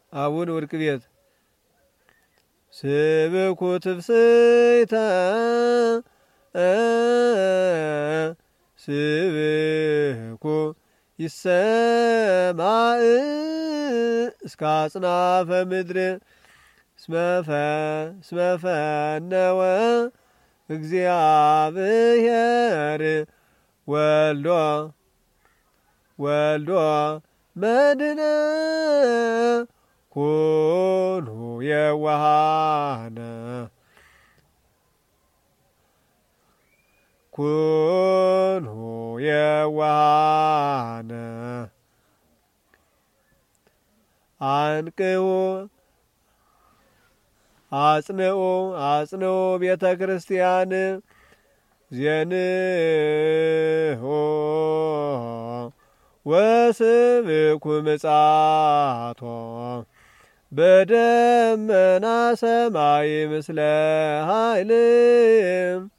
አቡን ወርቅ ቤት ስብኩ ትፍስሕተ ስብኩ ይሰማዕ እስከ አጽናፈ ምድር እስመ ፈነወ እግዚአብሔር ወልዶ መድኅነ ኩኑ የዋሃነ አንቅሁ አጽንዑ ቤተ ክርስቲያን ዜንሆ ወስብኩ ምጽአቶ በደመና ሰማይ ምስለ ኃይል